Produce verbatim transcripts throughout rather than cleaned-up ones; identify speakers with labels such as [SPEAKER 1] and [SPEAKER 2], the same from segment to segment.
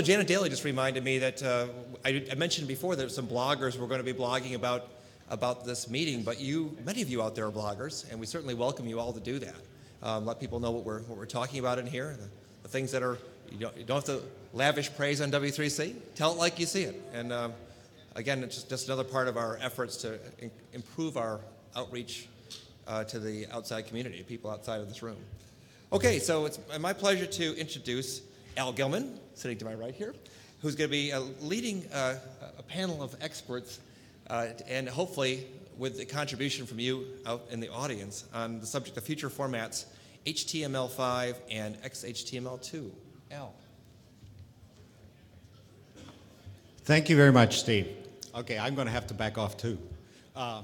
[SPEAKER 1] Janet Daly just reminded me that uh, I, I mentioned before that some bloggers were going to be blogging about about this meeting, but you, many of you out there are bloggers, and we certainly welcome you all to do that. Um, let people know what we're what we're talking about in here, the, the things that are you don't, you don't have to lavish praise on W three C. Tell it like you see it, and um, again, it's just, just another part of our efforts to in, improve our outreach uh, to the outside community, people outside of this room. Okay, so it's my pleasure to introduce Al Gilman, sitting to my right here, who's going to be uh, leading uh, a panel of experts, uh, and hopefully with the contribution from you out in the audience on the subject of future formats, H T M L five and X H T M L two. Al.
[SPEAKER 2] Thank you very much, Steve. Okay, I'm going to have to back off too. Uh,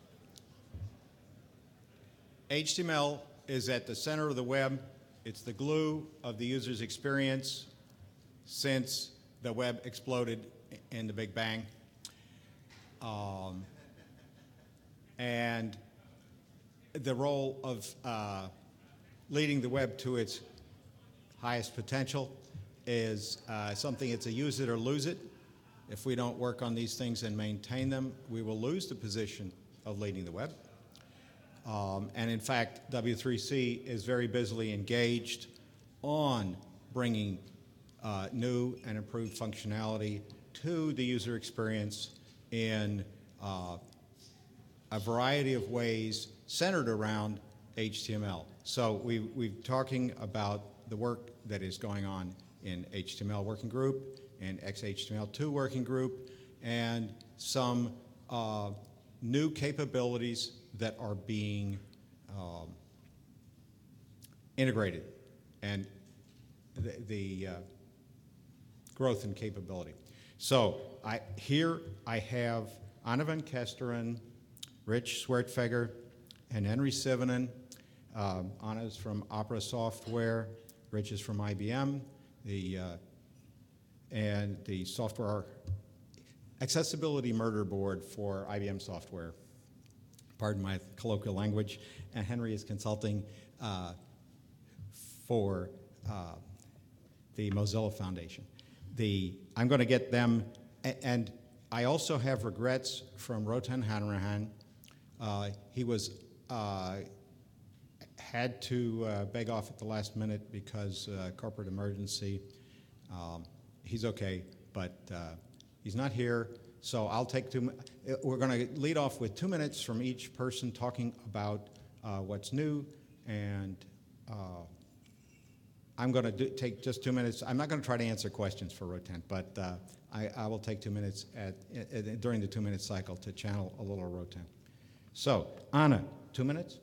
[SPEAKER 2] H T M L is at the center of the web. It's the glue of the user's experience since the web exploded in the Big Bang. Um, and the role of uh, leading the web to its highest potential is uh, something, it's a use it or lose it. If we don't work on these things and maintain them, we will lose the position of leading the web. Um, and in fact, W three C is very busily engaged on bringing uh, new and improved functionality to the user experience in uh, a variety of ways centered around H T M L. So we, we're talking about the work that is going on in H T M L working group, and X H T M L two working group, and some uh, new capabilities that are being um, integrated, and the, the uh, growth in capability. So I, here I have Anna van Kesteren, Rich Swertfeger, and Henry Sivonen. Um, Anna is from Opera Software, Rich is from I B M, the, uh, and the software accessibility murder board for I B M software. Pardon my colloquial language, and Henry is consulting uh, for uh, the Mozilla Foundation. The, I'm going to get them, and I also have regrets from Rotan Hanrahan. Uh, he was uh, had to uh, beg off at the last minute because uh, corporate emergency. Um, he's okay, but uh, he's not here. So I'll take two, we're going to lead off with two minutes from each person talking about uh, what's new, and uh, I'm going to take just two minutes. I'm not going to try to answer questions for Rotan, but uh, I, I will take two minutes at, at, during the two-minute cycle to channel a little Rotan. So, Anna, two minutes?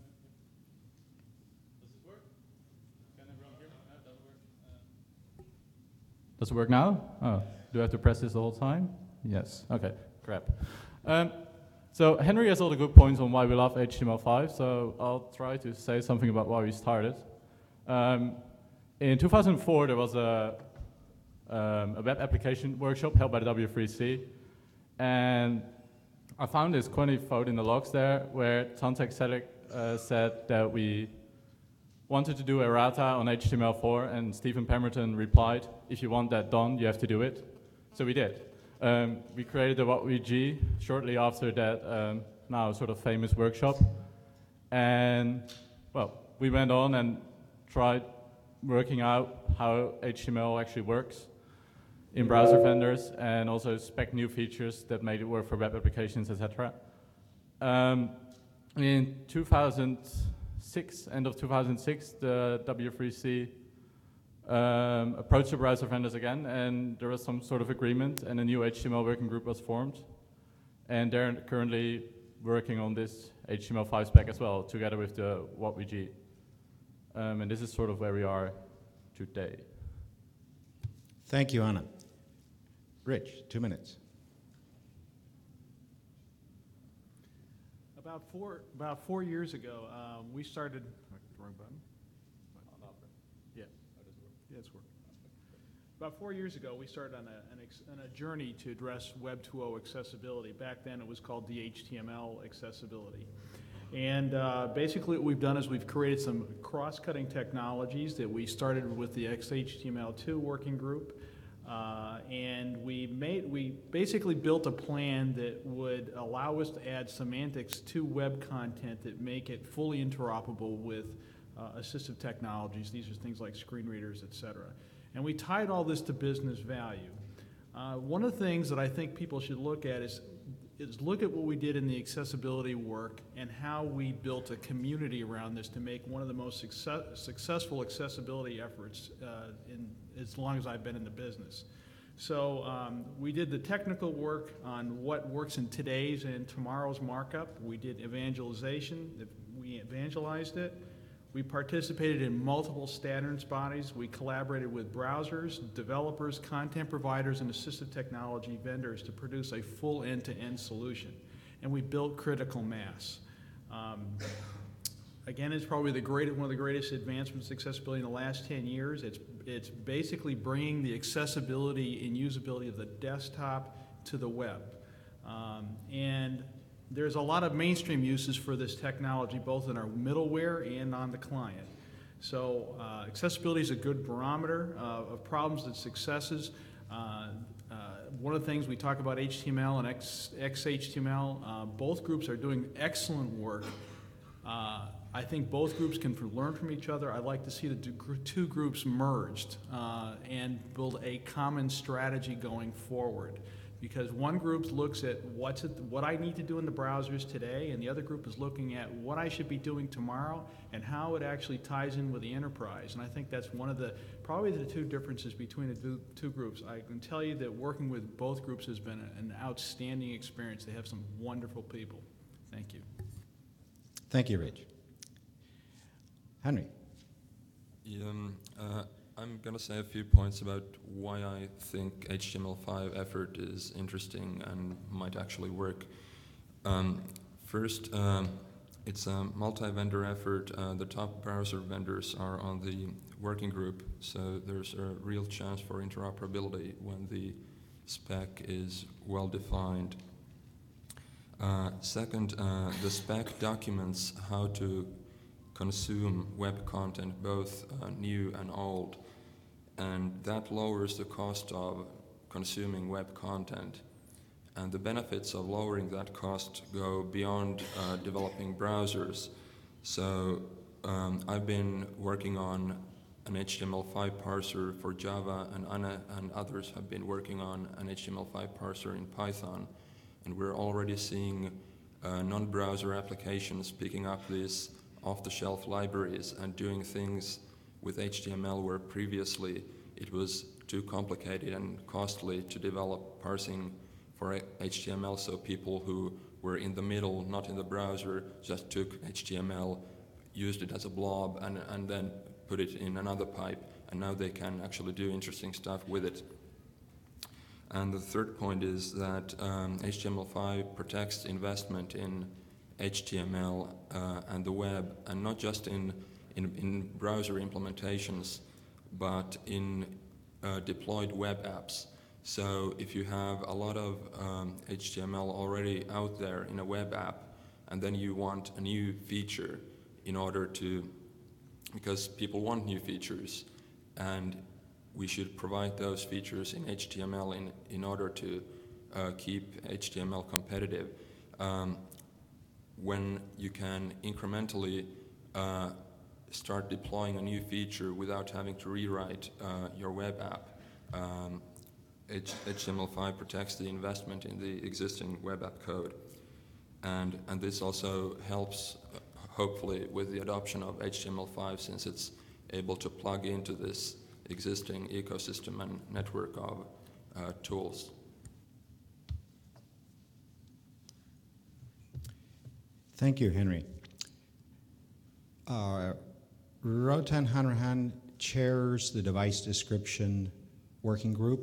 [SPEAKER 3] Does it work? Can everyone hear me? No, it doesn't work. Uh, Does it work now? Oh, do I have to press this the whole time? Yes, okay, crap. Um, so Henry has all the good points on why we love H T M L five, so I'll try to say something about why we started. Um, in two thousand four, there was a, um, a web application workshop held by the W three C, and I found this funny quote in the logs there where Tantek Selek uh, said that we wanted to do errata on H T M L four, and Stephen Pemberton replied, if you want that done, you have to do it. So we did. Um, we created the W T G shortly after that um, now sort of famous workshop. And, well, we went on and tried working out how H T M L actually works in browser vendors, and also spec new features that made it work for web applications, et cetera. Um, in two thousand six, end of two thousand six, the W three C Um, approached the browser vendors again, and there was some sort of agreement, and a new H T M L working group was formed, and they're currently working on this H T M L five spec as well, together with the W T G. Um, and this is sort of where we are today.
[SPEAKER 2] Thank you, Anna. Rich, two minutes.
[SPEAKER 4] About four, about four years ago, um, we started. Wrong button. Yeah. Yeah, it's working. About four years ago, we started on a, an ex, on a journey to address Web two point oh accessibility. Back then, it was called D H T M L accessibility. And uh, basically what we've done is we've created some cross-cutting technologies that we started with the X H T M L two working group. Uh, and we made, we basically built a plan that would allow us to add semantics to web content that make it fully interoperable with uh, assistive technologies. These are things like screen readers, et cetera. And we tied all this to business value. Uh, one of the things that I think people should look at is, is look at what we did in the accessibility work and how we built a community around this to make one of the most success, successful accessibility efforts uh, in as long as I've been in the business. So um, we did the technical work on what works in today's and tomorrow's markup. We did evangelization. We evangelized it. We participated in multiple standards bodies. We collaborated with browsers, developers, content providers, and assistive technology vendors to produce a full end-to-end solution. And we built critical mass. Um, again, it's probably the great, one of the greatest advancements in accessibility in the last ten years. It's, it's basically bringing the accessibility and usability of the desktop to the web. Um, and There's a lot of mainstream uses for this technology, both in our middleware and on the client. So uh, accessibility is a good barometer uh, of problems and successes. Uh, uh, one of the things we talk about H T M L and X, X H T M L, uh, both groups are doing excellent work. Uh, I think both groups can learn from each other. I'd like to see the two groups merged uh, and build a common strategy going forward. Because one group looks at what's it, what I need to do in the browsers today, and the other group is looking at what I should be doing tomorrow and how it actually ties in with the enterprise. And I think that's one of the, probably the two differences between the two, two groups. I can tell you that working with both groups has been an outstanding experience. They have some wonderful people. Thank you.
[SPEAKER 2] Thank you, Rich. Henry.
[SPEAKER 5] Yeah, um, uh, I'm going to say a few points about why I think H T M L five effort is interesting and might actually work. Um, first, um, it's a multi-vendor effort. Uh, the top browser vendors are on the working group, so there's a real chance for interoperability when the spec is well defined. Uh, second, uh, the spec documents how to consume web content, both uh, new and old. And that lowers the cost of consuming web content. And the benefits of lowering that cost go beyond uh, developing browsers. So um, I've been working on an H T M L five parser for Java, and Anna and others have been working on an H T M L five parser in Python. And we're already seeing uh, non-browser applications picking up these off-the-shelf libraries and doing things with H T M L where previously it was too complicated and costly to develop parsing for H T M L, so people who were in the middle, not in the browser, just took H T M L, used it as a blob, and, and then put it in another pipe, and now they can actually do interesting stuff with it. And the third point is that um, H T M L five protects investment in H T M L uh, and the web, and not just in In, in browser implementations, but in uh, deployed web apps. So if you have a lot of um, H T M L already out there in a web app, and then you want a new feature in order to, because people want new features, and we should provide those features in H T M L in, in order to uh, keep H T M L competitive. Um, when you can incrementally uh, start deploying a new feature without having to rewrite uh, your web app. Um, H T M L five protects the investment in the existing web app code. And, and this also helps, uh, hopefully, with the adoption of H T M L five, since it's able to plug into this existing ecosystem and network of uh, tools.
[SPEAKER 2] Thank you, Henry. Uh, Rotan Hanrahan chairs the device description working group.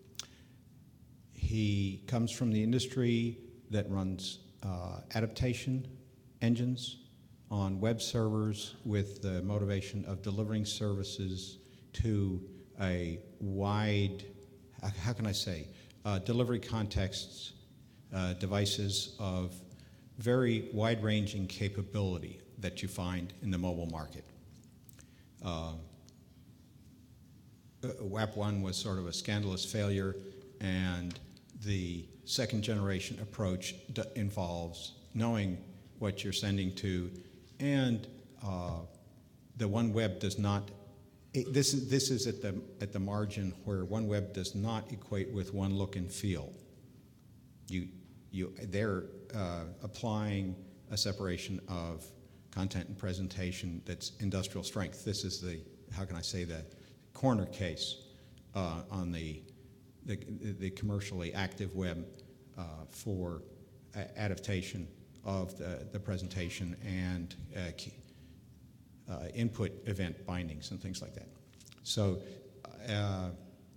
[SPEAKER 2] He comes from the industry that runs uh, adaptation engines on web servers with the motivation of delivering services to a wide, how can I say, uh, delivery contexts, uh, devices of very wide-ranging capability that you find in the mobile market. Uh, uh, W A P one was sort of a scandalous failure, and the second generation approach d- involves knowing what you're sending to, and uh, the OneWeb does not. It, this is this is at the at the margin where OneWeb does not equate with one look and feel. You you they're uh, applying a separation of content and presentation that's industrial strength. This is the, how can I say, the corner case uh, on the, the the commercially active web uh, for a- adaptation of the, the presentation and uh, key, uh, input event bindings and things like that. So uh,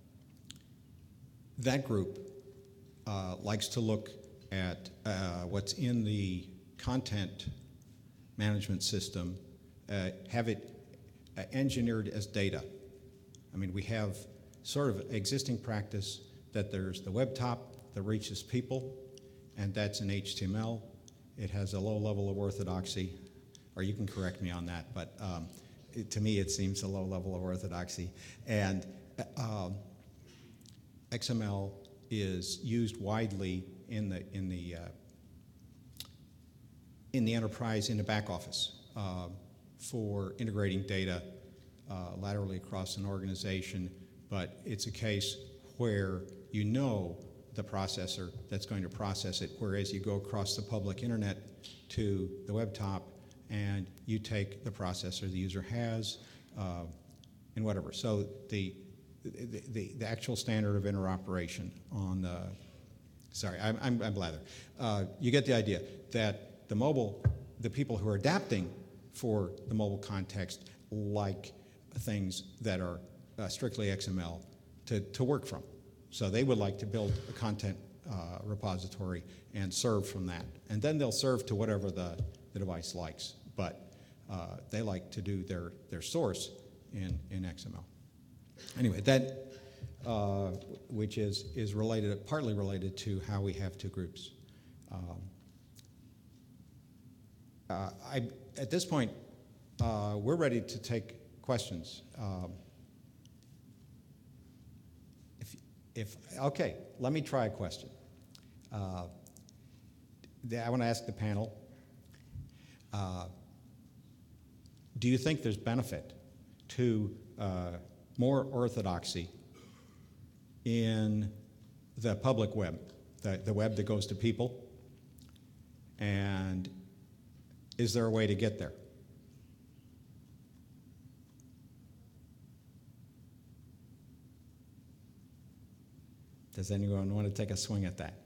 [SPEAKER 2] that group uh, likes to look at uh, what's in the content management system, uh, have it uh, engineered as data. I mean, we have sort of existing practice that there's the web top that reaches people, and that's in H T M L. It has a low level of orthodoxy, or you can correct me on that, but um, it, to me it seems a low level of orthodoxy. And uh, um, X M L is used widely in the in the uh, in the enterprise, in the back office, uh, for integrating data uh, laterally across an organization, but it's a case where you know the processor that's going to process it, whereas you go across the public internet to the web top and you take the processor the user has uh, and whatever. So the, the, the, the actual standard of interoperation on the, sorry, I'm, I'm, I'm blather. Uh, you get the idea that the mobile, the people who are adapting for the mobile context like things that are uh, strictly X M L to, to work from. So they would like to build a content uh, repository and serve from that. And then they'll serve to whatever the, the device likes. But uh, they like to do their, their source in, in X M L. Anyway, that, uh, which is, is related, partly related to how we have two groups. Um, Uh, I, at this point, uh, we're ready to take questions. Um, if, if, okay, let me try a question. Uh, the, I want to ask the panel, uh, do you think there's benefit to uh, more orthodoxy in the public web, the, the web that goes to people? And is there a way to get there? Does anyone want to take a swing at that?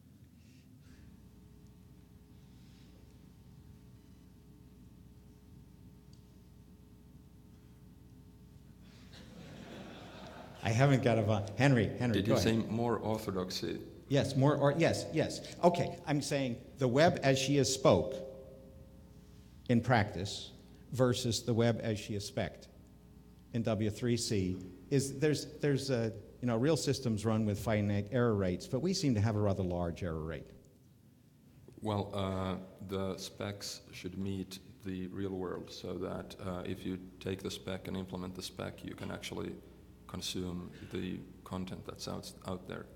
[SPEAKER 2] I haven't got a vo- Henry, Henry,
[SPEAKER 5] Did
[SPEAKER 2] go
[SPEAKER 5] you say
[SPEAKER 2] ahead.
[SPEAKER 5] more orthodoxy?
[SPEAKER 2] Yes, more, or yes, yes. Okay, I'm saying the web as she is spoke in practice versus the web as she is spec'd in W three C is there's there's a you know real systems run with finite error rates, but we seem to have a rather large error rate.
[SPEAKER 5] Well, uh, the specs should meet the real world, so that uh, if you take the spec and implement the spec, you can actually consume the content that's out, out there.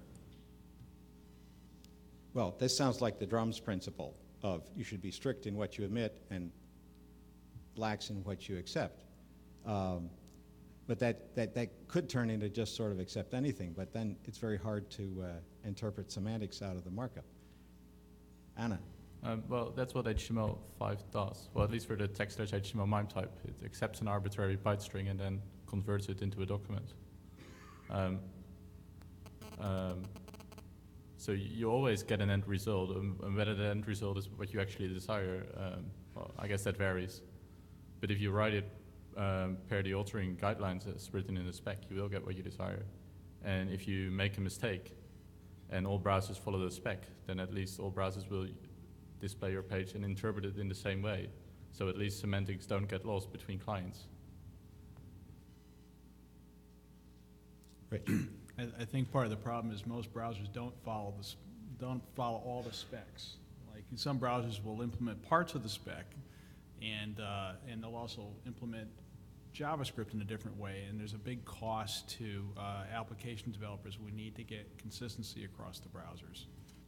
[SPEAKER 2] Well, this sounds like the drums principle of you should be strict in what you admit and lax in what you accept. Um, but that, that, that could turn into just sort of accept anything, but then it's very hard to uh, interpret semantics out of the markup. Anna?
[SPEAKER 3] Um, well, that's what H T M L five does. Well, at least for the text H T M L MIME type, it accepts an arbitrary byte string and then converts it into a document. Um, um, so you always get an end result, um, and whether the end result is what you actually desire, um, well, I guess that varies. But if you write it um, per the altering guidelines as written in the spec, you will get what you desire. And if you make a mistake and all browsers follow the spec, then at least all browsers will display your page and interpret it in the same way. So at least semantics don't get lost between clients.
[SPEAKER 2] Rich?
[SPEAKER 4] I, I think part of the problem is most browsers don't follow the, s- don't follow all the specs. Like some browsers will implement parts of the spec, and uh, and they'll also implement JavaScript in a different way, and there's a big cost to uh, application developers. We need to get consistency across the browsers.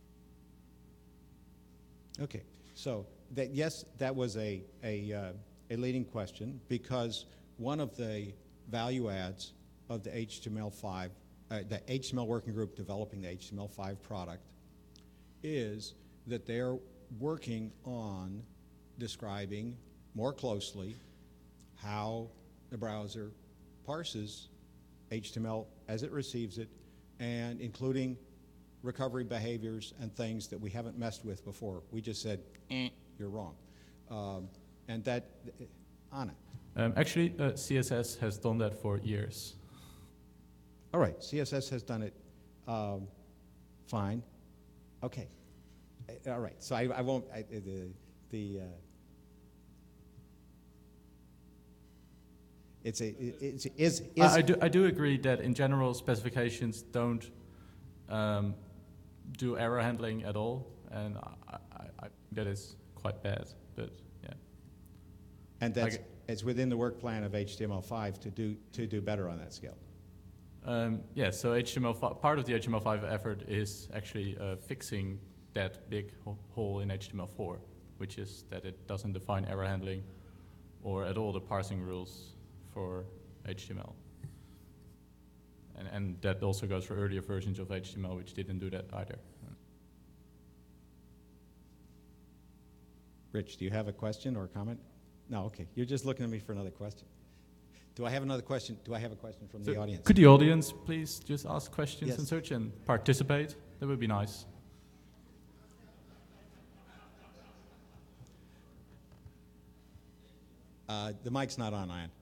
[SPEAKER 2] Okay, so that, yes, that was a, a, uh, a leading question, because one of the value adds of the H T M L five, uh, the H T M L working group developing the H T M L five product, is that they're working on describing more closely how the browser parses H T M L as it receives it, and including recovery behaviors and things that we haven't messed with before. We just said, eh, you're wrong. Um, and that, Anna.
[SPEAKER 3] Um, actually, uh, C S S has done that for years.
[SPEAKER 2] All right, C S S has done it um, fine. Okay. Uh, All right, so I, I won't, I, the, the uh, it's a, it's, is, is.
[SPEAKER 3] I, I, do, I do agree that in general specifications don't um, do error handling at all, and I, I, I, that is quite bad, but yeah.
[SPEAKER 2] And that's,
[SPEAKER 3] Okay.
[SPEAKER 2] it's within the work plan of H T M L five to do, to do better on that scale.
[SPEAKER 3] Um, yeah, so H T M L five, part of the H T M L five effort is actually uh, fixing that big ho hole in H T M L four, which is that it doesn't define error handling or at all the parsing rules for H T M L. And, and that also goes for earlier versions of H T M L, which didn't do that either.
[SPEAKER 2] Rich, do you have a question or a comment? No, okay, you're just looking at me for another question. Do I have another question? Do I have a question from
[SPEAKER 3] So
[SPEAKER 2] the audience?
[SPEAKER 3] could the audience please just ask questions
[SPEAKER 2] Yes.
[SPEAKER 3] and such and participate? That would be nice.
[SPEAKER 2] Uh, the mic's not on, Ian.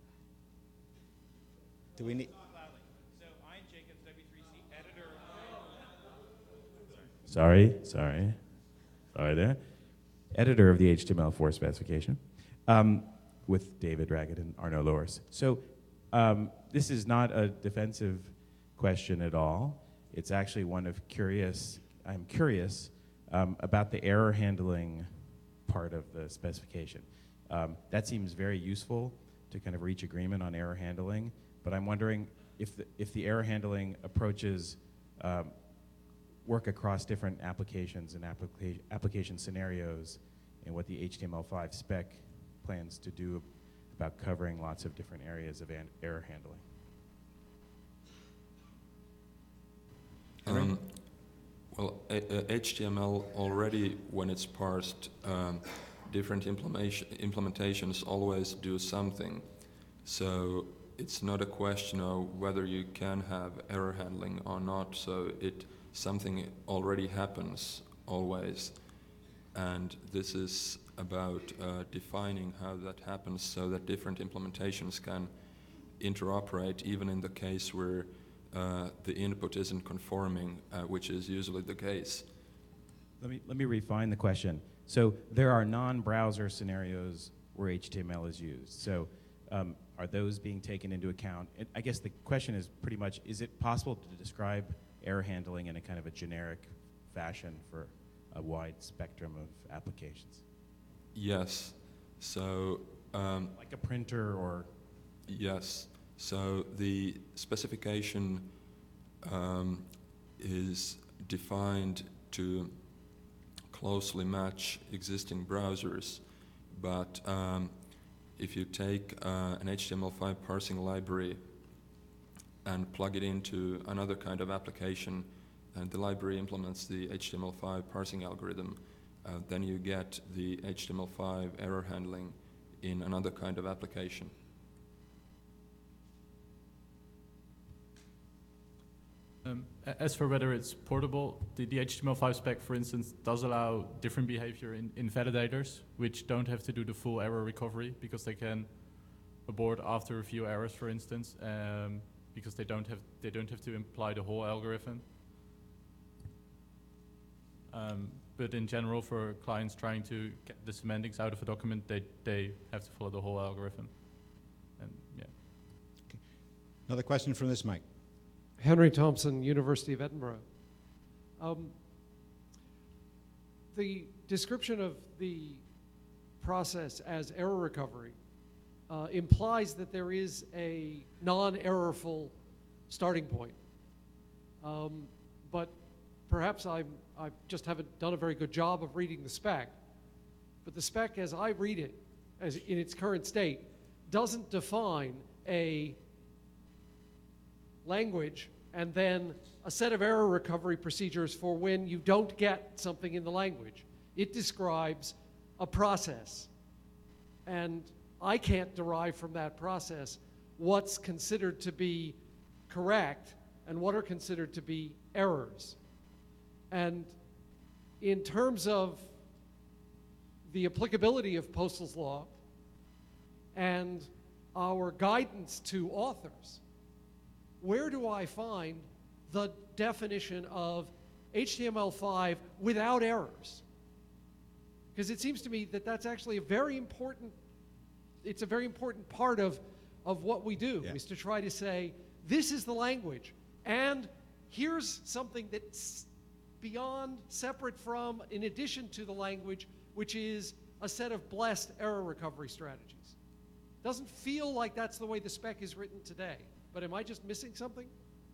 [SPEAKER 2] Do we need?
[SPEAKER 6] So Ian Jacobs, W three C editor. Sorry, sorry, sorry there. Editor of the H T M L four specification, um, with David Raggett and Arno Loers. So um, this is not a defensive question at all. It's actually one of curious. I'm curious um, about the error handling part of the specification. Um, that seems very useful to kind of reach agreement on error handling. But I'm wondering if the, if the error handling approaches um, work across different applications and applica application scenarios, and what the H T M L five spec plans to do about covering lots of different areas of an error handling.
[SPEAKER 5] Um, well, a, a H T M L already, when it's parsed, um, different implementation, implementations always do something. So it's not a question of whether you can have error handling or not. So it something already happens always, and this is about uh, defining how that happens so that different implementations can interoperate, even in the case where uh, the input isn't conforming, uh, which is usually the case.
[SPEAKER 6] Let me, let me refine the question. So there are non-browser scenarios where H T M L is used. So um, are those being taken into account? And I guess the question is pretty much, is it possible to describe error handling in a kind of a generic fashion for a wide spectrum of applications?
[SPEAKER 5] Yes. So um,
[SPEAKER 6] Like a printer or?
[SPEAKER 5] yes. So the specification um, is defined to closely match existing browsers, but um, if you take uh, an H T M L five parsing library and plug it into another kind of application, and the library implements the H T M L five parsing algorithm, uh, then you get the H T M L five error handling in another kind of application.
[SPEAKER 3] Um, a- as for whether it's portable, the, the H T M L five spec, for instance, does allow different behavior in, in validators, which don't have to do the full error recovery because they can abort after a few errors, for instance, um, because they don't have they don't have to imply the whole algorithm. Um, but in general, for clients trying to get the semantics out of a document, they they have to follow the whole algorithm. And yeah.
[SPEAKER 2] Another question from this mic.
[SPEAKER 7] Henry Thompson, University of Edinburgh. Um, the description of the process as error recovery uh, implies that there is a non-errorful starting point. Um, but perhaps I'm, I just haven't done a very good job of reading the spec. But the spec, as I read it, as in its current state, doesn't define a language and then a set of error recovery procedures for when you don't get something in the language. It describes a process. And I can't derive from that process what's considered to be correct and what are considered to be errors. And in terms of the applicability of Postal's law and our guidance to authors, where do I find the definition of H T M L five without errors? Because it seems to me that that's actually a very important, it's a very important part of, of what we do,
[SPEAKER 2] Yeah.
[SPEAKER 7] is to try to say, this is the language, and here's something that's beyond, separate from, in addition to the language, which is a set of blessed error recovery strategies. Doesn't feel like that's the way the spec is written today, but am I just missing something?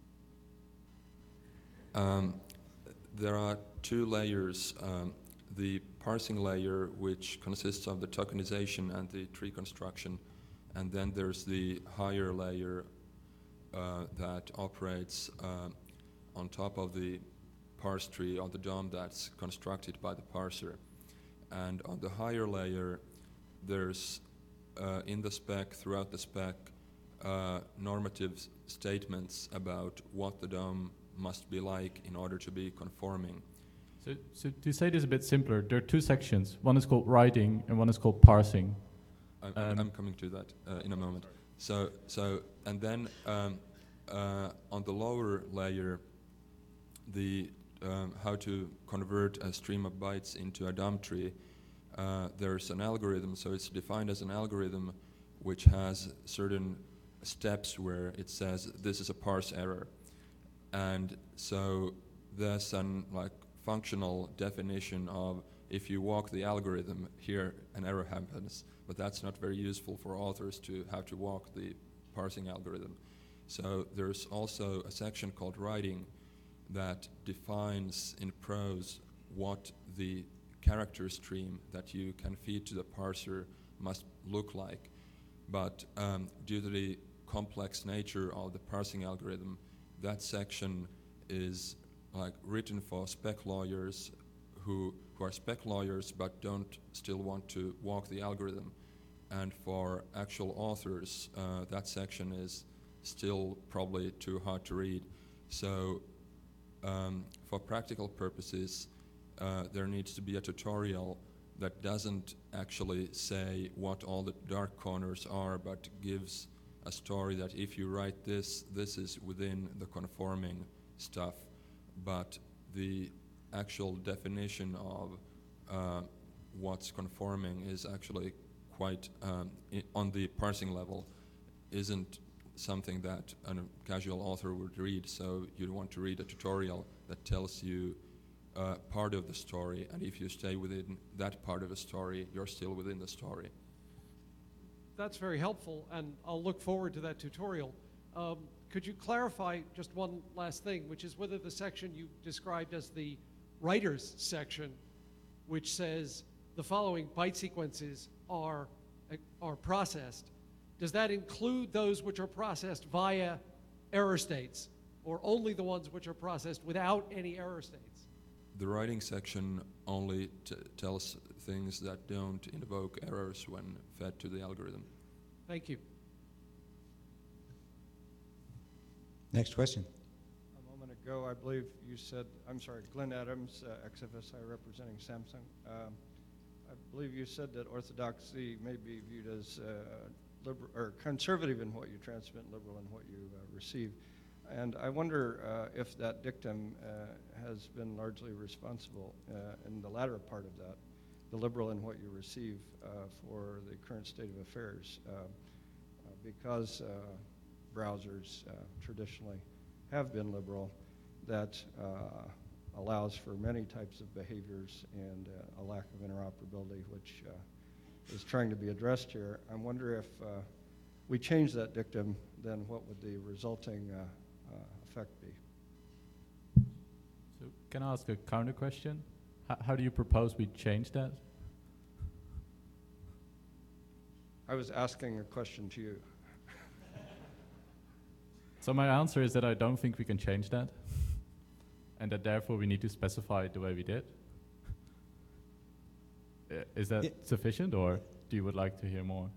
[SPEAKER 5] Um, there are two layers. Um, the parsing layer, which consists of the tokenization and the tree construction, and then there's the higher layer uh, that operates uh, on top of the parse tree or the D O M that's constructed by the parser. And on the higher layer, there's uh, in the spec, throughout the spec, uh, normative s- statements about what the D O M must be like in order to be conforming.
[SPEAKER 3] So, so to say this a bit simpler, there are two sections. One is called writing and one is called parsing.
[SPEAKER 5] I'm,
[SPEAKER 3] Um,
[SPEAKER 5] I'm coming to that uh, in a moment. So, so, and then um, uh, on the lower layer, the um, how to convert a stream of bytes into a D O M tree. Uh, there's an algorithm, so it's defined as an algorithm which has certain steps where it says this is a parse error, and so there's an like functional definition of if you walk the algorithm, here an error happens, but that's not very useful for authors to have to walk the parsing algorithm. So there's also a section called writing that defines in prose what the character stream that you can feed to the parser must look like. But um, due to the complex nature of the parsing algorithm, that section is like written for spec lawyers who, who are spec lawyers but don't still want to walk the algorithm. And for actual authors, uh, that section is still probably too hard to read. So um, for practical purposes, uh, there needs to be a tutorial that doesn't actually say what all the dark corners are, but gives a story that if you write this, this is within the conforming stuff. But the actual definition of uh, what's conforming is actually quite, um, I- on the parsing level, isn't something that a casual author would read. So you'd want to read a tutorial that tells you uh, part of the story, and if you stay within that part of the story, you're still within the story.
[SPEAKER 7] That's very helpful, and I'll look forward to that tutorial. Um, could you clarify just one last thing, which is whether the section you described as the writers section, which says the following byte sequences are, are processed, does that include those which are processed via error states, or only the ones which are processed without any error states?
[SPEAKER 5] The writing section only t- tells things that don't invoke errors when fed to the algorithm.
[SPEAKER 7] Thank you.
[SPEAKER 8] Next question.
[SPEAKER 9] A moment ago, I believe you said, I'm sorry, Glenn Adams, uh, X F S I representing Samsung. Um, I believe you said that orthodoxy may be viewed as uh, liber- or conservative in what you transmit, liberal in what you uh, receive. And I wonder uh, if that dictum uh, has been largely responsible uh, in the latter part of that, the liberal in what you receive uh, for the current state of affairs, uh, uh, because uh, browsers uh, traditionally have been liberal, that uh, allows for many types of behaviors and uh, a lack of interoperability, which uh, is trying to be addressed here. I wonder if uh, we change that dictum, then what would the resulting uh, uh, effect be?
[SPEAKER 3] So can I ask a counter question? H- how do you propose we change that?
[SPEAKER 9] I was asking a question to you.
[SPEAKER 3] So my answer is that I don't think we can change that, and that therefore we need to specify it the way we did. Uh, Is that
[SPEAKER 2] Yeah.
[SPEAKER 3] sufficient, or do you would like to hear more?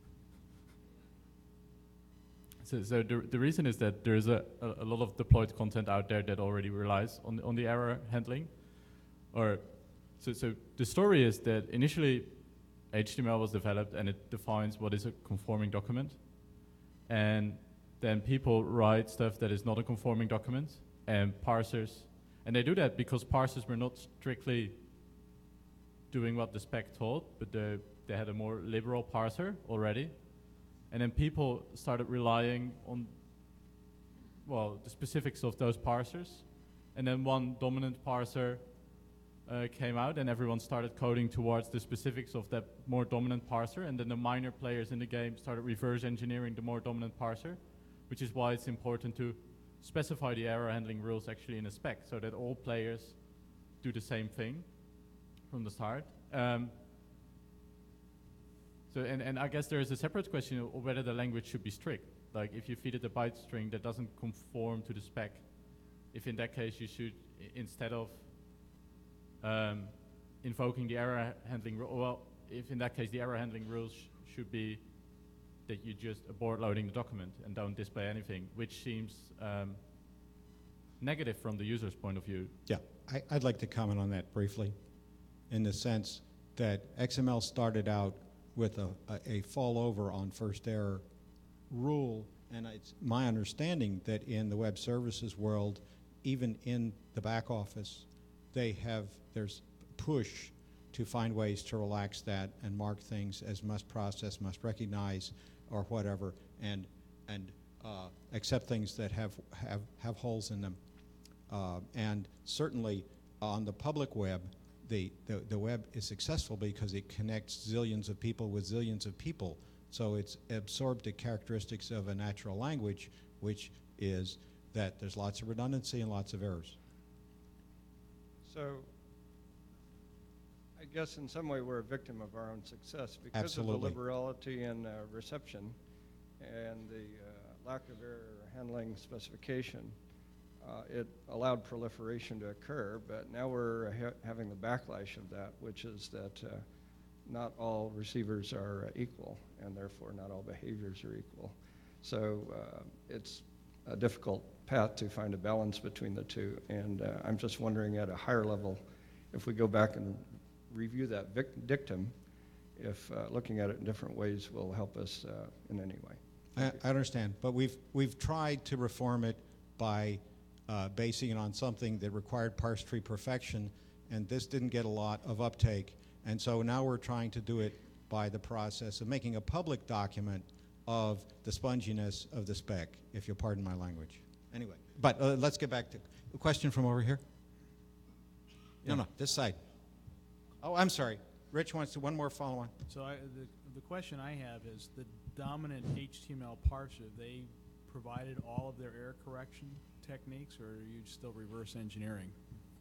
[SPEAKER 3] So, so the, the reason is that there is a, a, a lot of deployed content out there that already relies on, on the error handling. Or, so, so the story is that initially H T M L was developed and it defines what is a conforming document. And then people write stuff that is not a conforming document, and parsers, and they do that because parsers were not strictly doing what the spec told, but they, they had a more liberal parser already. And then people started relying on, well, the specifics of those parsers. And then one dominant parser uh, came out, and everyone started coding towards the specifics of that more dominant parser. And then the minor players in the game started reverse engineering the more dominant parser, which is why it's important to specify the error handling rules actually in a spec, so that all players do the same thing from the start. Um, so, and, and I guess there is a separate question of whether the language should be strict. Like if you feed it a byte string that doesn't conform to the spec, if in that case you should, I- instead of um, invoking the error handling rule, well, if in that case the error handling rules sh should be that you just abort loading the document and don't display anything, which seems um, negative from the user's point of view.
[SPEAKER 2] Yeah, I, I'd like to comment on that briefly, in the sense that X M L started out with a, a, a fall over on first error rule, and it's my understanding that in the web services world, even in the back office, they have, there's push to find ways to relax that and mark things as must process, must recognize, or whatever, and and uh, accept things that have have have holes in them. Uh, and certainly on the public web, the, the the web is successful because it connects zillions of people with zillions of people. So it's absorbed the characteristics of a natural language, which is that there's lots of redundancy and lots of errors.
[SPEAKER 9] So I guess in some way we're a victim of our own success because
[SPEAKER 2] Absolutely.
[SPEAKER 9] of the liberality in uh, reception and the uh, lack of error handling specification. Uh, it allowed proliferation to occur, but now we're ha having the backlash of that, which is that uh, not all receivers are uh, equal, and therefore not all behaviors are equal. So uh, it's a difficult path to find a balance between the two, and uh, I'm just wondering at a higher level, if we go back and review that vic dictum, if uh, looking at it in different ways will help us uh, in any way.
[SPEAKER 2] I, I understand, but we've we've tried to reform it by uh, basing it on something that required parse tree perfection, and this didn't get a lot of uptake, and so now we're trying to do it by the process of making a public document of the sponginess of the spec, if you'll pardon my language. Anyway, but uh, let's get back to a question from over here. No, no, this side. Oh, I'm sorry. Rich wants to, one more follow-on.
[SPEAKER 4] So I, the, the question I have is the dominant H T M L parser, they provided all of their error correction techniques, or are you still reverse engineering?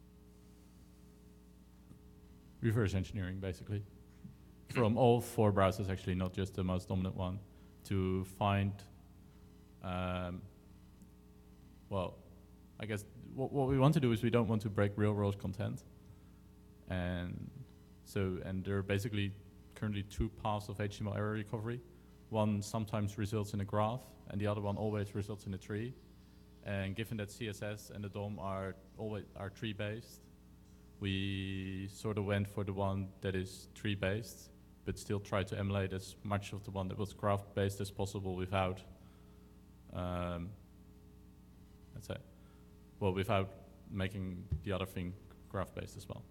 [SPEAKER 3] Reverse engineering, basically. From all four browsers, actually, not just the most dominant one, to find, um, well, I guess what, what we want to do is we don't want to break real-world content. And so, and there are basically currently two paths of H T M L error recovery. One sometimes results in a graph, and the other one always results in a tree. And given that C S S and the D O M are always are tree-based, we sort of went for the one that is tree-based, but still try to emulate as much of the one that was graph-based as possible without, um, let's say, well, without making the other thing graph-based as well.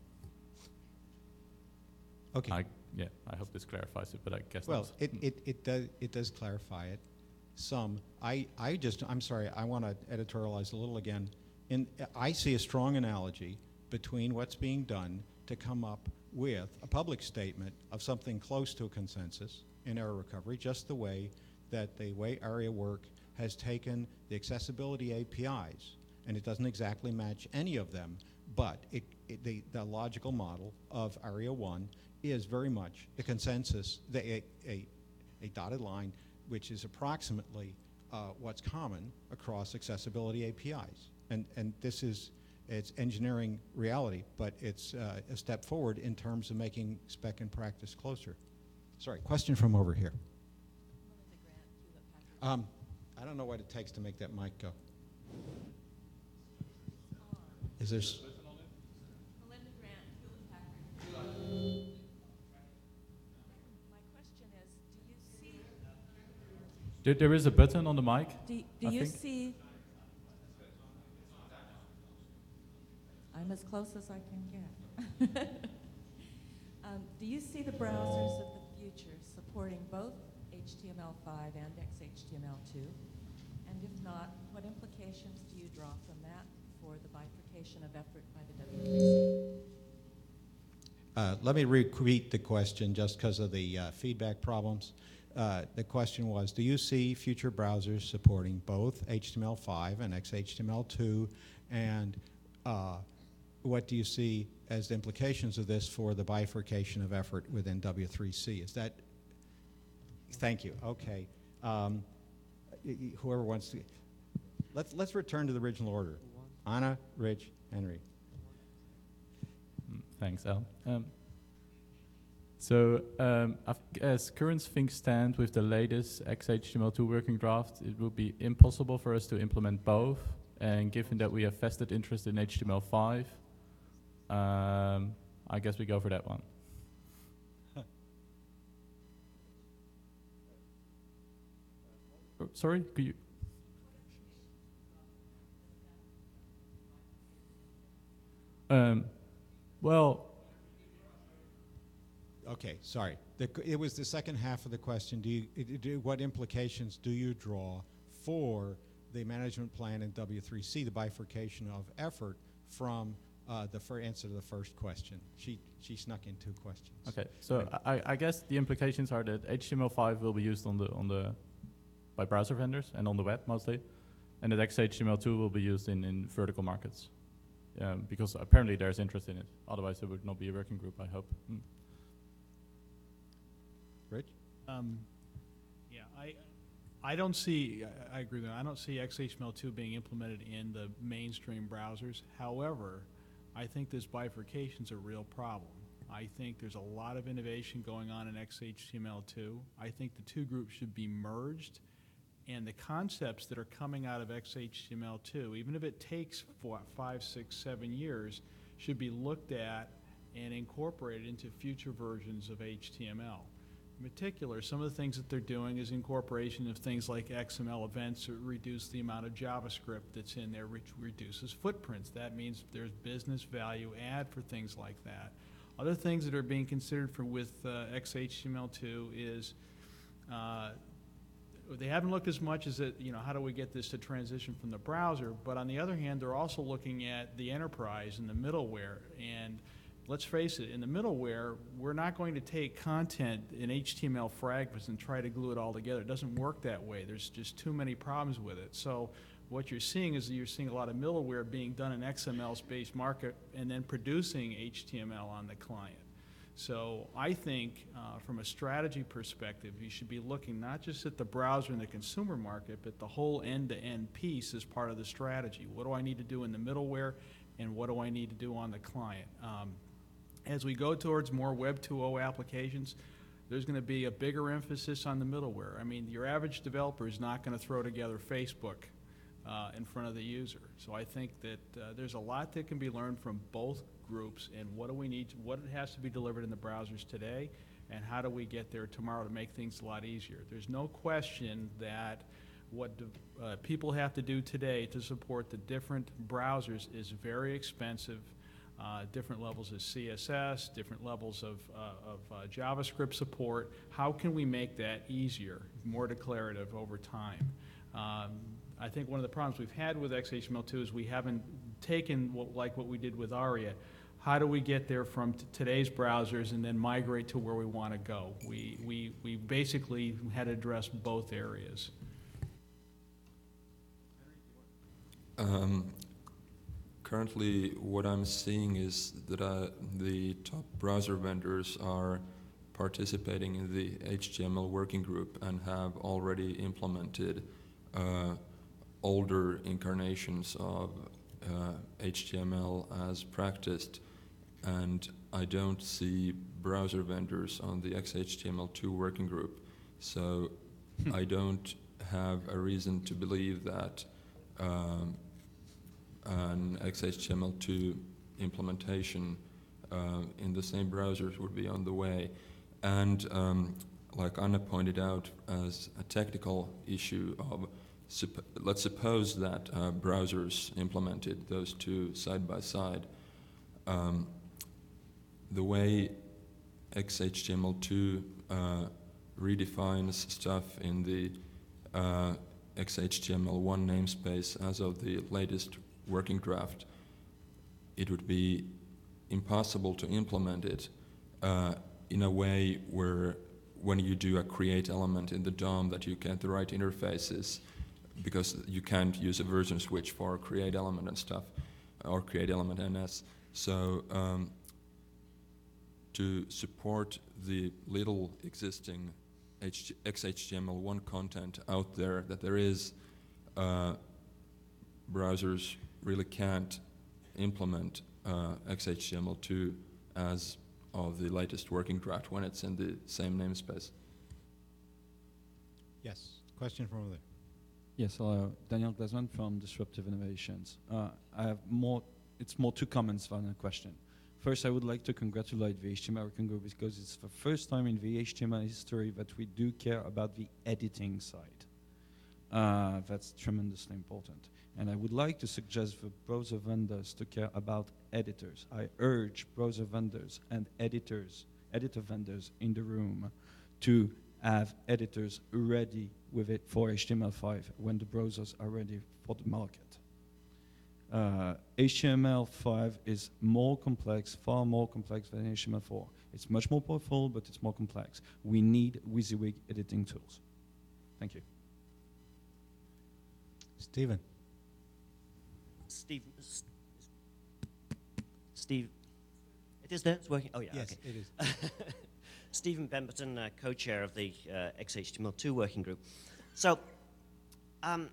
[SPEAKER 2] Okay.
[SPEAKER 3] I, yeah, I hope this clarifies it, but I guess
[SPEAKER 2] Well,
[SPEAKER 3] not.
[SPEAKER 2] it, it, it does it does clarify it some. I, I just I'm sorry, I want to editorialize a little again. In I see a strong analogy between what's being done to come up with a public statement of something close to a consensus in error recovery, just the way that the way ARIA work has taken the accessibility A P Is, and it doesn't exactly match any of them, but it, it, the, the logical model of ARIA one is very much the consensus, the, a, a, a dotted line, which is approximately uh, what's common across accessibility A P Is. And, and this is, it's engineering reality, but it's uh, a step forward in terms of making spec and practice closer. Sorry, question from over here. Um, I don't know what it takes to make that mic go. Is there? S-
[SPEAKER 10] Melinda Grant, Hewlett Packard. My question is, do you see?
[SPEAKER 3] There, there is a button on the mic.
[SPEAKER 10] Do, do
[SPEAKER 3] I
[SPEAKER 10] you
[SPEAKER 3] think.
[SPEAKER 10] see? I'm as close as I can get. um, do you see the browsers of the future supporting both H T M L five and X H T M L two? And if not, what implications do you draw from that for the bifurcation of effort by the W three C?
[SPEAKER 2] Uh, let me repeat the question just because of the uh, feedback problems. Uh, the question was, do you see future browsers supporting both H T M L five and X H T M L two? And uh, what do you see as the implications of this for the bifurcation of effort within W three C? Is that, thank you, okay. Um, y- y- whoever wants to, let's, let's return to the original order. Anna, Rich, Henry.
[SPEAKER 3] Mm, Thanks, Al. Um, so, um, I've- as current things stand with the latest X H T M L two working draft, it would be impossible for us to implement both. And given that we have vested interest in H T M L five, um, I guess we go for that one. Oh, sorry, could you? Um, well,
[SPEAKER 2] Okay, sorry. The, q- it was the second half of the question. Do you, it- do, what implications do you draw for the management plan in W three C, the bifurcation of effort from uh, the fir- answer to the first question? She, she snuck in two questions.
[SPEAKER 3] okay. So I, I guess the implications are that H T M L five will be used on the on the by browser vendors and on the web mostly, and that X H T M L two will be used in, in vertical markets, um, because apparently there's interest in it. Otherwise, there would not be a working group, I hope. Mm.
[SPEAKER 2] Rich?
[SPEAKER 4] Um, yeah, I, I don't see, I, I agree with that. I don't see X H T M L two being implemented in the mainstream browsers. However, I think this bifurcation's a real problem. I think there's a lot of innovation going on in X H T M L two. I think the two groups should be merged, and the concepts that are coming out of X H T M L two, even if it takes four, five, six, seven years, should be looked at and incorporated into future versions of H T M L. In particular, some of the things that they're doing is incorporation of things like X M L events that reduce the amount of JavaScript that's in there, which reduces footprints. That means there's business value add for things like that. Other things that are being considered for with uh, X H T M L two is uh, they haven't looked as much as it, you know, how do we get this to transition from the browser? But on the other hand, they're also looking at the enterprise and the middleware. And let's face it, in the middleware, we're not going to take content in H T M L fragments and try to glue it all together. It doesn't work that way. There's just too many problems with it. So what you're seeing is that you're seeing a lot of middleware being done in X M L-based market and then producing H T M L on the client. So I think uh, from a strategy perspective, you should be looking not just at the browser and the consumer market, but the whole end-to-end piece as part of the strategy. What do I need to do in the middleware, and what do I need to do on the client? Um, As we go towards more Web two point oh applications, there's going to be a bigger emphasis on the middleware. I mean, your average developer is not going to throw together Facebook uh, in front of the user. So I think that uh, there's a lot that can be learned from both groups, and what do we need, to, what has to be delivered in the browsers today, and how do we get there tomorrow to make things a lot easier. There's no question that what do, uh, people have to do today to support the different browsers is very expensive. Uh, different levels of C S S, different levels of, uh, of uh, JavaScript support. How can we make that easier, more declarative over time? Um, I think one of the problems we've had with X H T M L two is we haven't taken, what, like what we did with ARIA, how do we get there from t- today's browsers and then migrate to where we want to go? We, we, we basically had to address both areas.
[SPEAKER 5] Um, currently, what I'm seeing is that uh, the top browser vendors are participating in the H T M L working group and have already implemented uh, older incarnations of uh, H T M L as practiced, and I don't see browser vendors on the X H T M L two working group, so I don't have a reason to believe that um, an X H T M L two implementation uh, in the same browsers would be on the way. And um, like Anna pointed out, as a technical issue of, supp let's suppose that uh, browsers implemented those two side by side. Um, the way X H T M L two uh, redefines stuff in the uh, X H T M L one namespace as of the latest working draft, it would be impossible to implement it uh, in a way where when you do a create element in the D O M that you get the right interfaces, because you can't use a version switch for create element and stuff, or create element N S. So um, to support the little existing X H T M L one content out there that there is, uh, browsers really can't implement uh, X H T M L two as of the latest working draft when it's in the same namespace.
[SPEAKER 2] Yes, question from over there.
[SPEAKER 11] Yes, hello, Daniel Glesman from Disruptive Innovations. Uh, I have more, it's more two comments than a question. First, I would like to congratulate the H T M L working group because it's the first time in the H T M L history that we do care about the editing side. Uh, that's tremendously important. And I would like to suggest the browser vendors to care about editors. I urge browser vendors and editors, editor vendors in the room to have editors ready with it for H T M L five when the browsers are ready for the market. Uh, H T M L five is more complex, far more complex than H T M L four. It's much more powerful, but it's more complex. We need WYSIWYG editing tools. Thank you.
[SPEAKER 8] Stephen.
[SPEAKER 12] Steve, Steve, it is there, it's working, oh yeah,
[SPEAKER 8] Yes,
[SPEAKER 12] okay.
[SPEAKER 8] it is.
[SPEAKER 12] Stephen Pemberton, uh, co-chair of the uh, X H T M L two working group. So, um,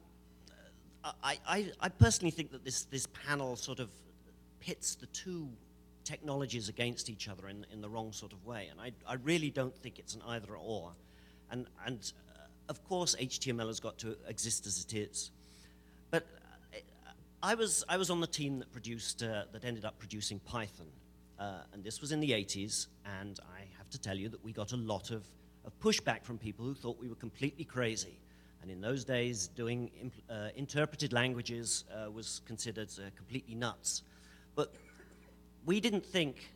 [SPEAKER 12] I, I, I personally think that this, this panel sort of pits the two technologies against each other in, in the wrong sort of way, and I, I really don't think it's an either or. And, and uh, of course H T M L has got to exist as it is. But I was, I was on the team that produced, uh, that ended up producing Python. Uh, and this was in the eighties, and I have to tell you that we got a lot of, of pushback from people who thought we were completely crazy. And in those days, doing imp uh, interpreted languages uh, was considered uh, completely nuts. But we didn't think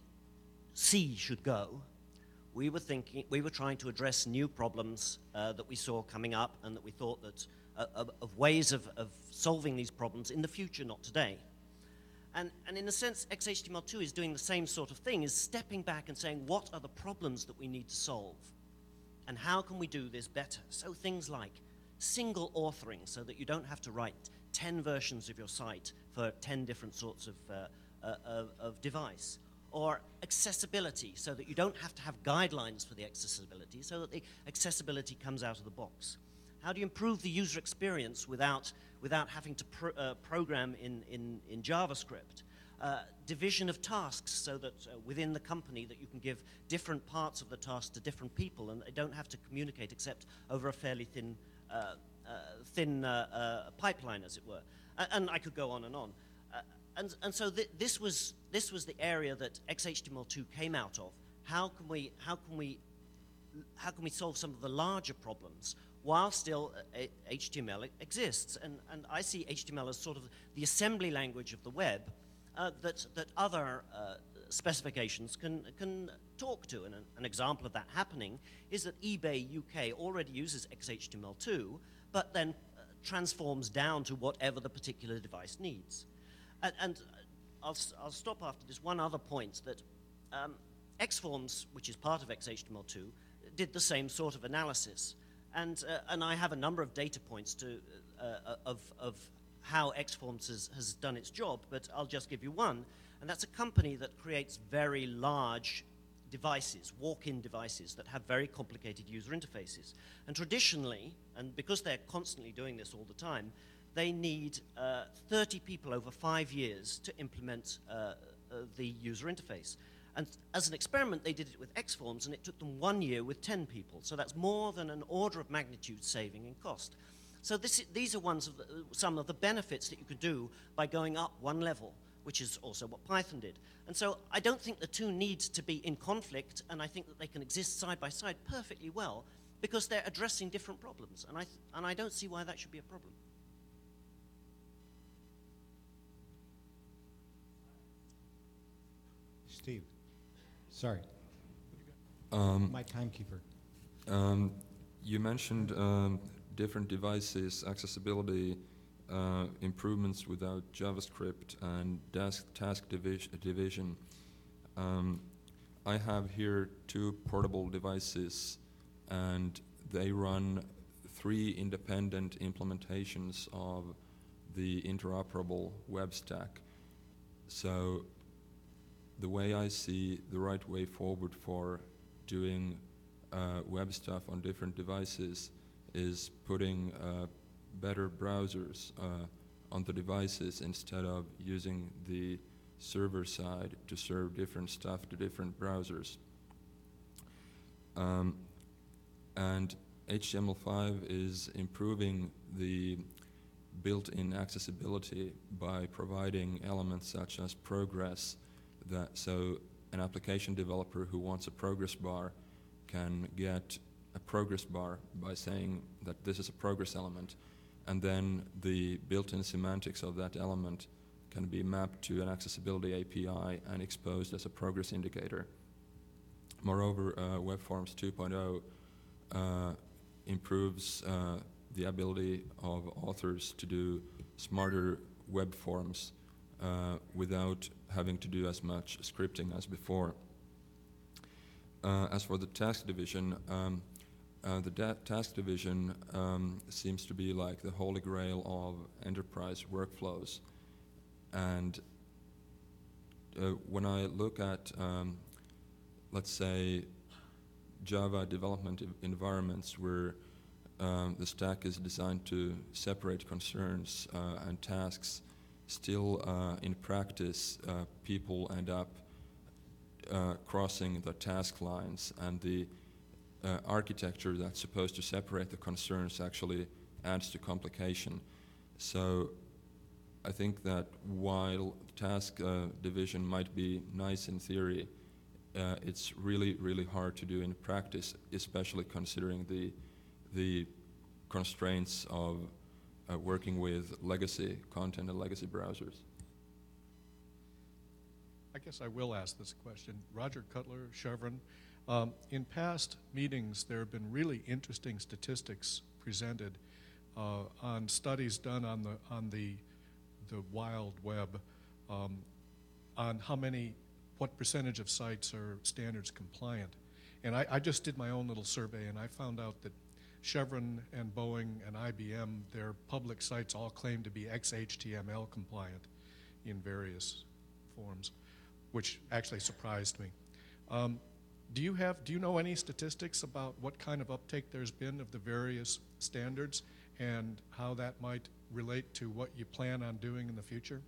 [SPEAKER 12] C should go. We were thinking, we were trying to address new problems uh, that we saw coming up, and that we thought that uh, of, of ways of, of solving these problems in the future, not today. And, and in a sense, X H T M L two is doing the same sort of thing, is stepping back and saying, what are the problems that we need to solve? And how can we do this better? So things like single authoring, so that you don't have to write ten versions of your site for ten different sorts of, uh, uh, of, of device. Or accessibility, so that you don't have to have guidelines for the accessibility, so that the accessibility comes out of the box. How do you improve the user experience without, without having to pro uh, program in, in, in JavaScript? Uh, division of tasks, so that uh, within the company that you can give different parts of the task to different people, and they don't have to communicate except over a fairly thin, uh, uh, thin uh, uh, pipeline, as it were. And, and I could go on and on. Uh, and, and so th this was this was the area that X H T M L two came out of. How can we how can we how can we solve some of the larger problems while still uh, H T M L exists? And and I see H T M L as sort of the assembly language of the web uh, that that other uh, specifications can can talk to. And an, an example of that happening is that eBay U K already uses X H T M L two, but then uh, transforms down to whatever the particular device needs. And, and I'll, s- I'll stop after this one other point that um, Xforms, which is part of X H T M L two, did the same sort of analysis. And, uh, and I have a number of data points to, uh, of, of how Xforms has, has done its job, but I'll just give you one. And that's a company that creates very large devices, walk-in devices that have very complicated user interfaces. And traditionally, and because they're constantly doing this all the time, they need uh, thirty people over five years to implement uh, uh, the user interface. And as an experiment, they did it with Xforms, and it took them one year with ten people. So that's more than an order of magnitude saving in cost. So this, these are ones of the, some of the benefits that you could do by going up one level, which is also what Python did. And so I don't think the two need to be in conflict, and I think that they can exist side by side perfectly well, because they're addressing different problems. And I, th and I don't see why that should be a problem.
[SPEAKER 2] Steve, sorry.
[SPEAKER 5] Um,
[SPEAKER 2] My timekeeper.
[SPEAKER 5] Um, you mentioned um, different devices, accessibility, uh, improvements without JavaScript, and task, task divis division. Um, I have here two portable devices, and they run three independent implementations of the interoperable web stack. So the way I see the right way forward for doing uh, web stuff on different devices is putting uh, better browsers uh, on the devices instead of using the server side to serve different stuff to different browsers. Um, and H T M L five is improving the built-in accessibility by providing elements such as progress, that so an application developer who wants a progress bar can get a progress bar by saying that this is a progress element, and then the built-in semantics of that element can be mapped to an accessibility A P I and exposed as a progress indicator. Moreover, uh, WebForms two point oh uh, improves uh, the ability of authors to do smarter web forms uh, without having to do as much scripting as before. Uh, as for the task division, um, uh, the da task division um, seems to be like the holy grail of enterprise workflows. And uh, when I look at, um, let's say, Java development environments where um, the stack is designed to separate concerns uh, and tasks, still uh, in practice, uh, people end up uh, crossing the task lines, and the uh, architecture that's supposed to separate the concerns actually adds to complication. So I think that while task uh, division might be nice in theory, uh, it's really, really hard to do in practice, especially considering the, the constraints of uh, working with legacy content and legacy browsers.
[SPEAKER 13] I guess I will ask this question. Roger Cutler, Chevron. Um, in past meetings, there have been really interesting statistics presented uh, on studies done on the on the the wild web, um, on how many, what percentage of sites are standards compliant. And I, I just did my own little survey, and I found out that Chevron and Boeing and I B M, their public sites all claim to be X H T M L compliant in various forms, which actually surprised me. Um, do you have, do you know any statistics about what kind of uptake there's been of the various standards and how that might relate to what you plan on doing in the future?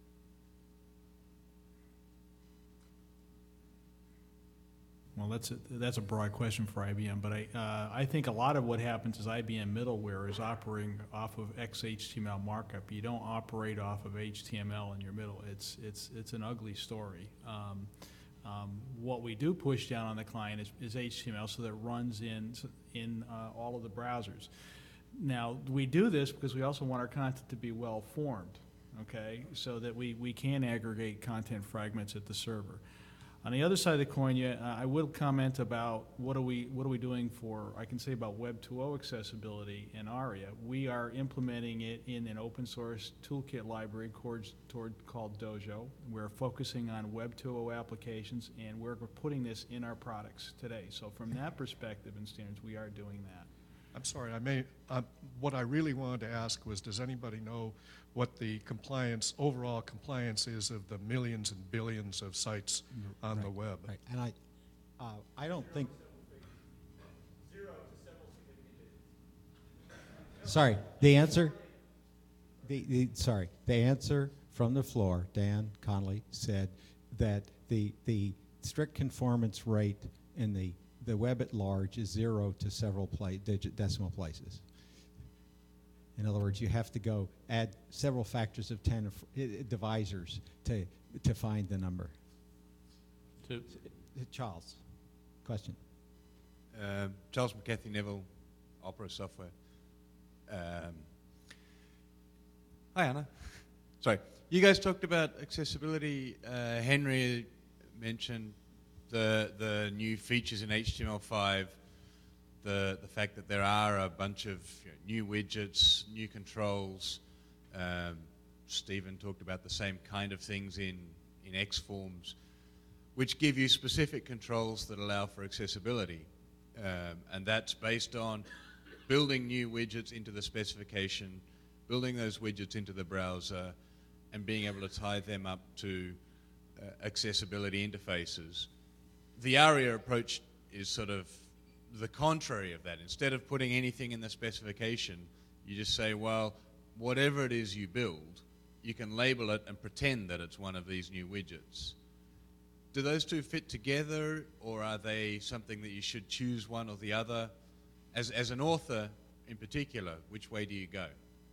[SPEAKER 4] Well, that's a, that's a broad question for I B M, but I, uh, I think a lot of what happens is I B M middleware is operating off of X H T M L markup. You don't operate off of H T M L in your middle. It's, it's, it's an ugly story. Um, um, what we do push down on the client is, is H T M L, so that it runs in, in uh, all of the browsers. Now, we do this because we also want our content to be well formed, okay, so that we, we can aggregate content fragments at the server. On the other side of the coin, yeah, uh, I will comment about what are we what are we doing for, I can say about Web two point oh accessibility in ARIA. We are implementing it in an open source toolkit library called, toward, called Dojo. We're focusing on Web two point oh applications, and we're putting this in our products today. So from that perspective and standards, we are doing that.
[SPEAKER 13] I'm sorry, I may, uh, what I really wanted to ask was, does anybody know what the compliance, overall compliance is of the millions and billions of sites on the web?
[SPEAKER 2] Right, and I, uh, I don't think. Sorry, the answer, the, the, sorry, the answer from the floor, Dan Connolly said that the, the strict conformance rate in the, the web at large is zero to several pla digit decimal places. In other words, you have to go add several factors of ten of, uh, divisors to, to find the number.
[SPEAKER 3] To
[SPEAKER 2] Charles, question.
[SPEAKER 14] Uh, Charles McCarthy Neville, Opera Software. Um, hi, Anna. Sorry. You guys talked about accessibility. Uh, Henry mentioned the, the new features in H T M L five. The, the fact that there are a bunch of you know, new widgets, new controls. Um, Stephen talked about the same kind of things in, in X forms, which give you specific controls that allow for accessibility. Um, and that's based on building new widgets into the specification, building those widgets into the browser, and being able to tie them up to uh, accessibility interfaces. The ARIA approach is sort of the contrary of that. Instead of putting anything in the specification, you just say, well, whatever it is you build, you can label it and pretend that it's one of these new widgets. Do those two fit together, or are they something that you should choose one or the other? As, as an author in particular, which way do you go?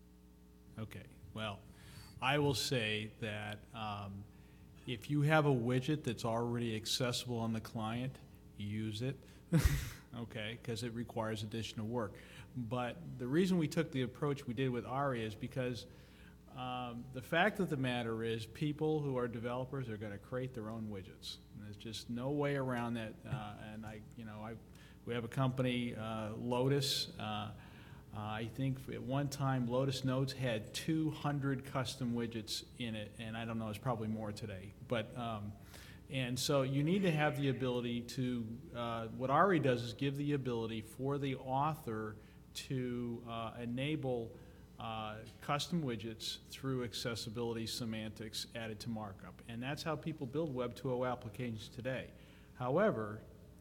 [SPEAKER 4] Okay, well, I will say that um, if you have a widget that's already accessible on the client, use it. Okay, because it requires additional work. But the reason we took the approach we did with ARIA is because um, the fact of the matter is people who are developers are going to create their own widgets. And there's just no way around that. Uh, and I, you know, I, we have a company, uh, Lotus. Uh, uh, I think at one time Lotus Notes had two hundred custom widgets in it, and I don't know, it's probably more today. But um, And so you need to have the ability to, uh, what ARIA does is give the ability for the author to uh, enable uh, custom widgets through accessibility semantics added to markup. And that's how people build Web two point oh applications today. However,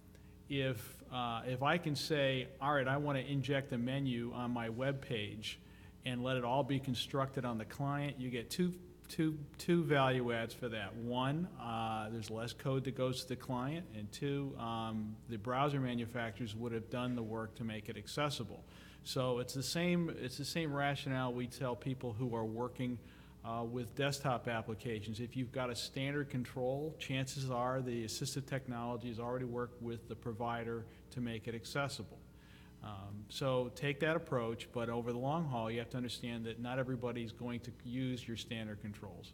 [SPEAKER 4] if, uh, if I can say, all right, I want to inject a menu on my web page and let it all be constructed on the client, you get two Two, two value adds for that. One, uh, there's less code that goes to the client, and two, um, the browser manufacturers would have done the work to make it accessible. So it's the same, it's the same rationale we tell people who are working uh, with desktop applications. If you've got a standard control, chances are the assistive technology has already worked with the provider to make it accessible. Um, so take that approach, but over the long haul, you have to understand that not everybody's going to use your standard controls.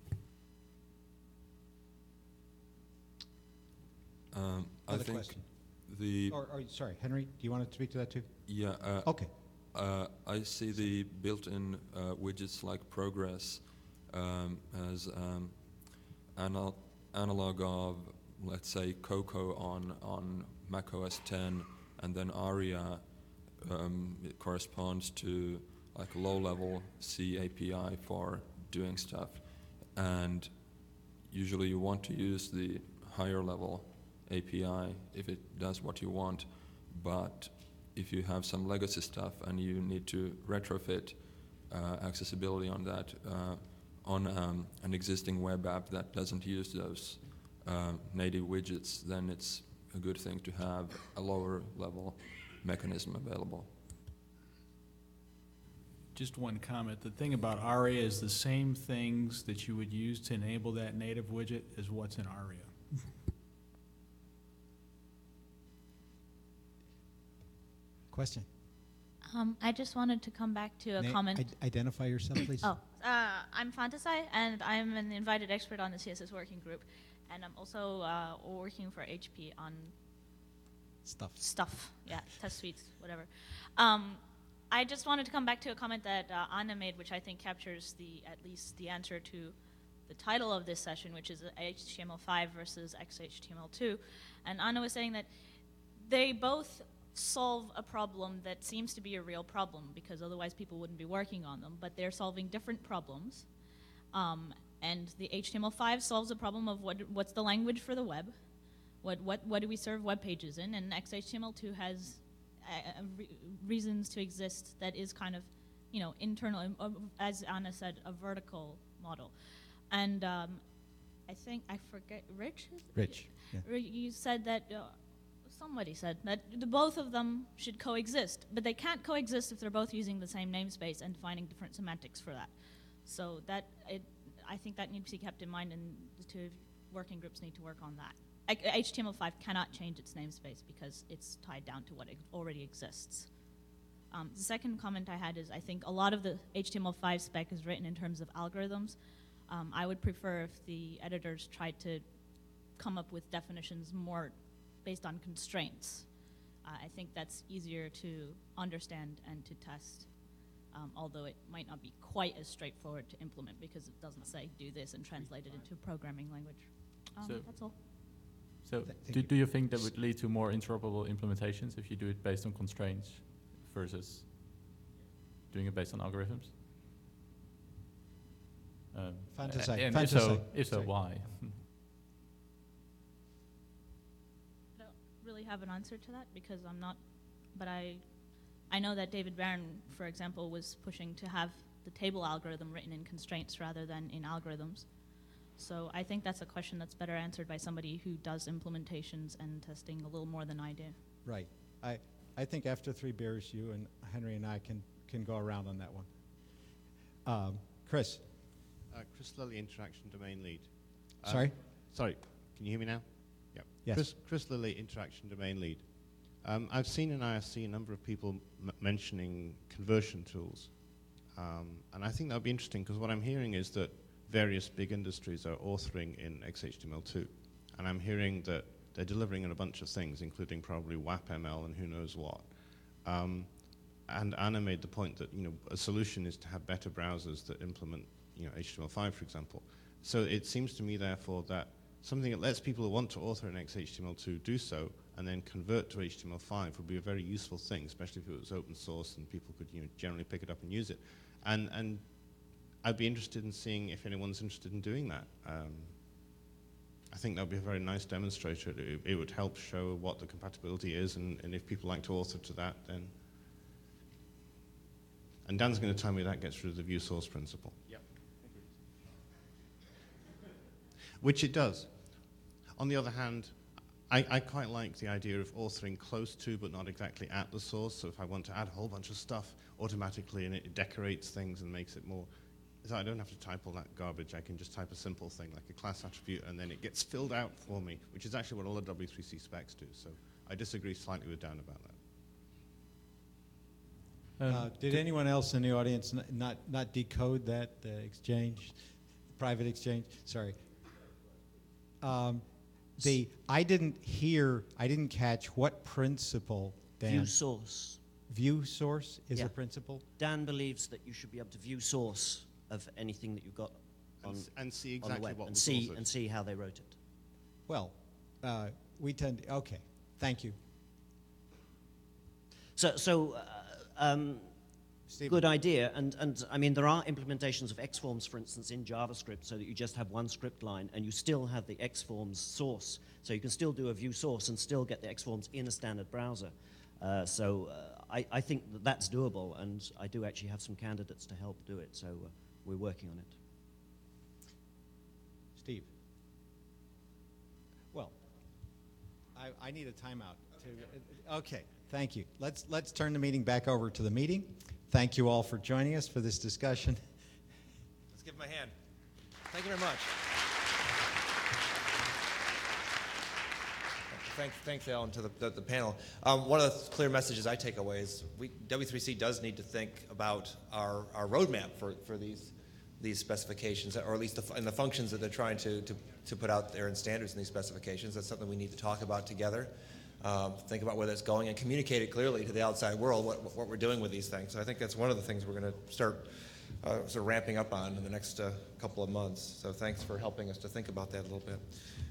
[SPEAKER 5] Um, I
[SPEAKER 2] Other
[SPEAKER 5] think
[SPEAKER 2] question?
[SPEAKER 5] the...
[SPEAKER 2] Or, or, sorry, Henry, do you want to speak to that too?
[SPEAKER 5] Yeah. Uh,
[SPEAKER 2] okay.
[SPEAKER 5] Uh, I see the built-in uh, widgets like Progress um, as um, anal analog of, let's say, Cocoa on, on Mac O S ten, and then ARIA um, it corresponds to like a low-level C A P I for doing stuff. And usually you want to use the higher-level A P I if it does what you want. But if you have some legacy stuff and you need to retrofit uh, accessibility on that uh, on um, an existing web app that doesn't use those uh, native widgets, then it's a good thing to have a lower level mechanism available.
[SPEAKER 4] Just one comment. The thing about ARIA is the same things that you would use to enable that native widget is what's in ARIA.
[SPEAKER 2] Question?
[SPEAKER 15] Um, I just wanted to come back to a
[SPEAKER 2] Na-
[SPEAKER 15] comment.
[SPEAKER 2] id- identify yourself, please.
[SPEAKER 15] Oh, uh, I'm Fantasai, and I'm an invited expert on the C S S working group, and I'm also uh, working for H P on
[SPEAKER 8] Stuff.
[SPEAKER 15] Stuff, yeah, test suites, whatever. Um, I just wanted to come back to a comment that uh, Anna made, which I think captures the at least the answer to the title of this session, which is H T M L five versus X H T M L two. And Anna was saying that they both solve a problem that seems to be a real problem, because otherwise people wouldn't be working on them, but they're solving different problems. Um, and the H T M L five solves a problem of what what's the language for the web, what what what do we serve web pages in, and X H T M L two has uh, re reasons to exist that is kind of, you know, internal, uh, as Anna said, a vertical model. And um, I think, I forget, Rich?
[SPEAKER 8] Rich, yeah.
[SPEAKER 15] You said that, uh, somebody said that the both of them should coexist, but they can't coexist if they're both using the same namespace and finding different semantics for that. So that, it, I think that needs to be kept in mind, and the two working groups need to work on that. H T M L five cannot change its namespace because it's tied down to what already exists. Um, the second comment I had is I think a lot of the H T M L five spec is written in terms of algorithms. Um, I would prefer if the editors tried to come up with definitions more based on constraints. Uh, I think that's easier to understand and to test, um, although it might not be quite as straightforward to implement because it doesn't say do this and translate it into a programming language. Um,
[SPEAKER 3] So-
[SPEAKER 15] that's all.
[SPEAKER 3] So do, do you think that would lead to more interoperable implementations if you do it based on constraints versus doing it based on algorithms? Um,
[SPEAKER 8] Fantasy.
[SPEAKER 3] and
[SPEAKER 8] Fantasy.
[SPEAKER 3] if so, if so,
[SPEAKER 8] Sorry.
[SPEAKER 3] why?
[SPEAKER 15] I don't really have an answer to that because I'm not, but I, I know that David Barron, for example, was pushing to have the table algorithm written in constraints rather than in algorithms. So I think that's a question that's better answered by somebody who does implementations and testing a little more than I do.
[SPEAKER 2] Right. I, I think after three beers, you and Henry and I can, can go around on that one. Um, Chris.
[SPEAKER 16] Uh, Chris Lilly, Interaction Domain Lead. Um,
[SPEAKER 2] Sorry?
[SPEAKER 16] Sorry, can you hear me now? Yep.
[SPEAKER 2] Yes.
[SPEAKER 16] Chris, Chris Lilly, Interaction Domain Lead. Um, I've seen in I R C a number of people m mentioning conversion tools. Um, and I think that would be interesting because what I'm hearing is that various big industries are authoring in X H T M L two. And I'm hearing that they're delivering in a bunch of things, including probably W A P M L and who knows what. Um, and Anna made the point that, you know, a solution is to have better browsers that implement, you know, H T M L five, for example. So it seems to me, therefore, that something that lets people who want to author in X H T M L two do so and then convert to H T M L five would be a very useful thing, especially if it was open source and people could, you know, generally pick it up and use it. And, and I'd be interested in seeing if anyone's interested in doing that. Um, I think that would be a very nice demonstrator. It, it would help show what the compatibility is, and, and if people like to author to that, then... And Dan's going to tell me that gets rid of the view source principle.
[SPEAKER 2] Yep.
[SPEAKER 16] Which it does. On the other hand, I, I quite like the idea of authoring close to but not exactly at the source. So if I want to add a whole bunch of stuff automatically and it decorates things and makes it more... So I don't have to type all that garbage. I can just type a simple thing like a class attribute and then it gets filled out for me, which is actually what all the W three C specs do. So I disagree slightly with Dan about that.
[SPEAKER 2] Uh, did anyone else in the audience n not, not decode that uh, exchange, private exchange? Sorry. Um, the, I didn't hear, I didn't catch what principle, Dan?
[SPEAKER 12] View source.
[SPEAKER 2] View source is
[SPEAKER 12] Yeah.
[SPEAKER 2] a principle?
[SPEAKER 12] Dan believes that you should be able to view source of anything that you've got on,
[SPEAKER 16] And s- and see
[SPEAKER 12] on the
[SPEAKER 16] exactly
[SPEAKER 12] web
[SPEAKER 16] what
[SPEAKER 12] and
[SPEAKER 16] was
[SPEAKER 12] see
[SPEAKER 16] authored.
[SPEAKER 12] and see how they wrote it.
[SPEAKER 2] Well, uh, we tend, okay, thank you.
[SPEAKER 12] So, so uh, um, good idea. And, and I mean, there are implementations of Xforms, for instance, in JavaScript, so that you just have one script line and you still have the Xforms source. So you can still do a view source and still get the Xforms in a standard browser. Uh, so uh, I, I think that that's doable, and I do actually have some candidates to help do it. So uh, we're working on it.
[SPEAKER 2] Steve? Well, I, I need a timeout. To, okay, thank you. Let's, let's turn the meeting back over to the meeting. Thank you all for joining us for this discussion.
[SPEAKER 1] Let's give him a hand. Thank you very much. Thanks, thanks, Alan, to the, the, the panel. Um, one of the clear messages I take away is we, W three C does need to think about our, our roadmap for, for these, these specifications, or at least the, fu- and the functions that they're trying to, to, to put out there in standards in these specifications. That's something we need to talk about together. Um, think about where that's going and communicate it clearly to the outside world what, what we're doing with these things. So I think that's one of the things we're going to start uh, sort of ramping up on in the next uh, couple of months. So thanks for helping us to think about that a little bit.